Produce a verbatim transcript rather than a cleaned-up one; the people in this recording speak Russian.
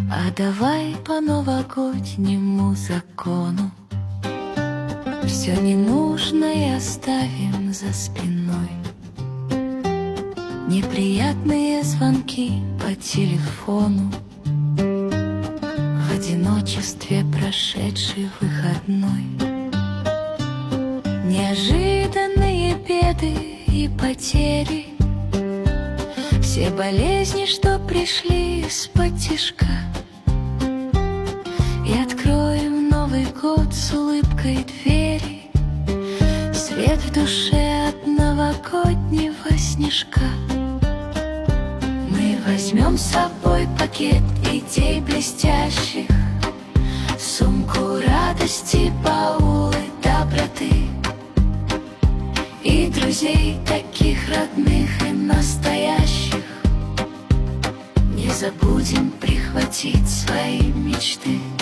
А давай по новогоднему закону все ненужное оставим за спиной. Неприятные звонки по телефону, в одиночестве прошедший выходной, неожиданные беды и потери, все болезни, что пришли из-под тишка. И откроем Новый год с улыбкой двери, свет в душе от новогоднего снежка. Мы возьмем с собой пакет идей блестящих, сумку радости, баулы доброты, и друзей таких родных и настоящих. Не забудем прихватить свои мечты.